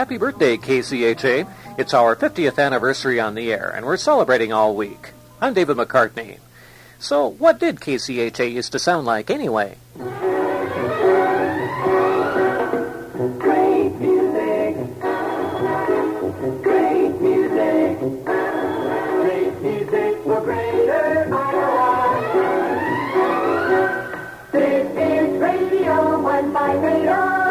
Happy birthday, KCHA. It's our 50th anniversary on the air, and we're celebrating all week. I'm David McCartney. So, what did KCHA used to sound like anyway? Great music. Great music. Great music for greater Iowa. This is Radio 150.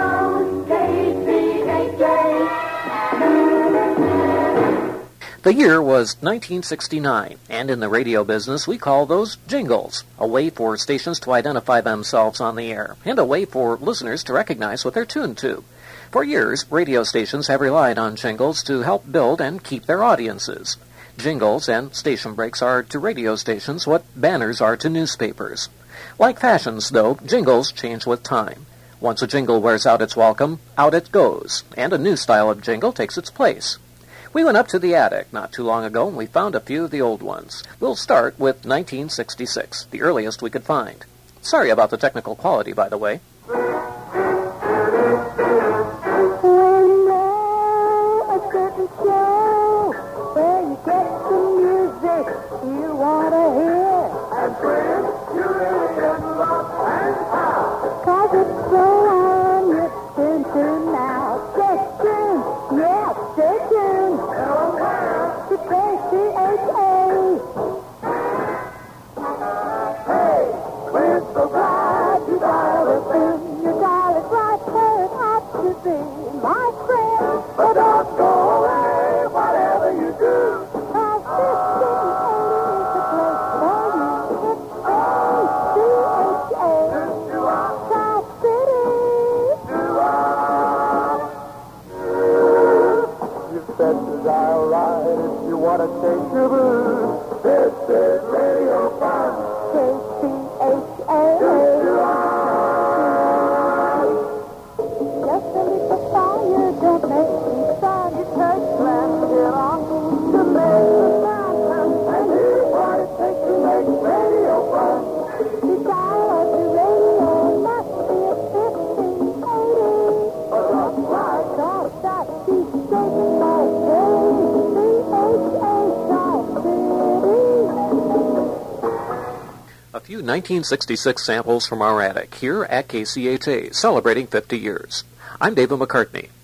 The year was 1969, and in the radio business we call those jingles, a way for stations to identify themselves on the air, and a way for listeners to recognize what they're tuned to. For years, radio stations have relied on jingles to help build and keep their audiences. Jingles and station breaks are to radio stations what banners are to newspapers. Like fashions, though, jingles change with time. Once a jingle wears out its welcome, out it goes, and a new style of jingle takes its place. We went up to the attic not too long ago and we found a few of the old ones. We'll start with 1966, the earliest we could find. Sorry about the technical quality, by the way. When a certain show where you get the music you want to hear. And when you really in love and power. 'Cause it's so on your tune now. Stay tuned, yeah, stay tuned. To KCHA. Hey, we're so glad you dialed us in. You dial it right where it ought to be, my friend. But don't go away, whatever you do. 'Cause this is the place for you. It's KCHA. South City. You said to dial right if you want to take your booze. This is Radio Fun. KCHA. Just a little fire, don't make me sad. It hurts, let's get on to make the sound come. And here's what it takes to make Radio Fun. You dial up the radio, must be a 1580. But that's right. Cause that keeps shaking my KCHA South City. A few 1966 samples from our attic here at KCHA, celebrating 50 years. I'm David McCartney.